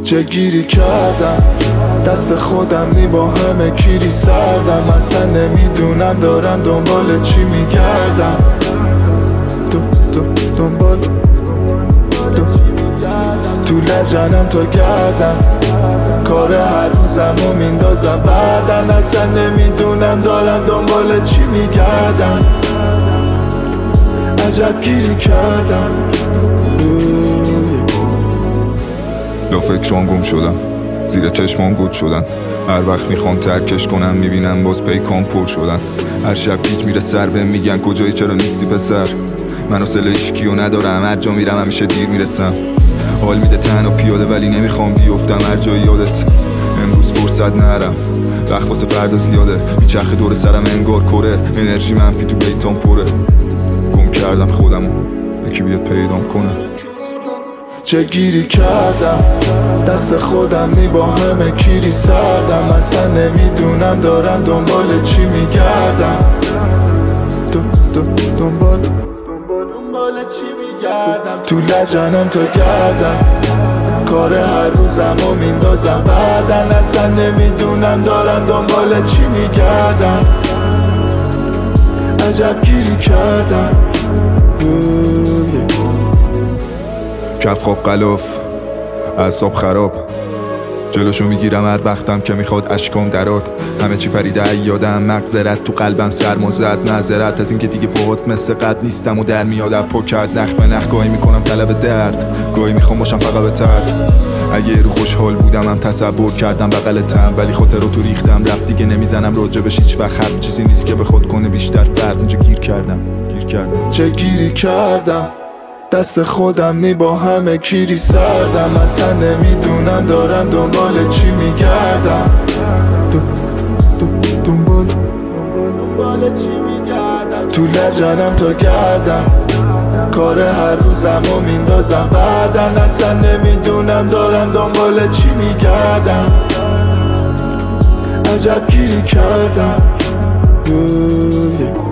چه گیری کردم دست خودم نی با همه کیری سردم اصلا نمیدونم دارم دنبال چی میگردم دنبال تو لجنم تا گردم کار هر روزمو میندازم بعدن اصلا نمیدونم دارم دنبال چی میگردم عجب گیری کردم لا فکرام گم شدم زیر چشمام گود شدن هر وقت میخوام ترکش کنم میبینم باز پیکام پر شدن هر شب گیج میره سر بهم میگن کجایی چرا نیستی پسر من حوصله هیچکیو ندارم هر جا میرم همیشه دیر میرسم حال میده تنها پیاده ولی نمیخوام بیفتم هر جای یادت امروز فرصت نرم وقت واسه فردا زیاده میچرخه دور سرم انگار کره انرژی منفی تو بیتام پره گم کردم خودمو یکی بیاد پیدام کنه چه گیری کردم دست خودم نی با همه کیری سردم اصلا نمیدونم دارم دنبال چی میگردم دنبال چی میگردم تو لجنم تا گردم کار هر روزمو میندازم بعدن اصلا نمیدونم دارم دنبال چی میگردم عجب گیری کردم کف خواب غلاف اعصاب خراب جلوشو میگیرم هر وقتم که میخواد اشکام درات همه چی پریده یادم مغزرت تو قلبم سرما زد معذرت از اینکه دیگه باهات مثل قد نیستم و در میاد پا کرد نخ به نخ گاهی میکنم طلب درد گاهی میخوام باشم فقط بهتر اگه رو خوشحال بودم هم تصور کردم بغلتم ولی خاطر رو تو ریختم رفت دیگه نمیزنم راجبش هیچ وقت حرف چیزی نیست که به خود کنه بیشتر فرق اینجا گیر کردم چه گیری کردم دست خودم نی با همه کیری سردم اصلا نمیدونم دارم دنبال چی میگردم دنبال چی میگردم تو لجنم تا گردم کار هر روزمو میندازم بعدن اصلا نمیدونم دارم دنبال چی میگردم عجب گیری کردم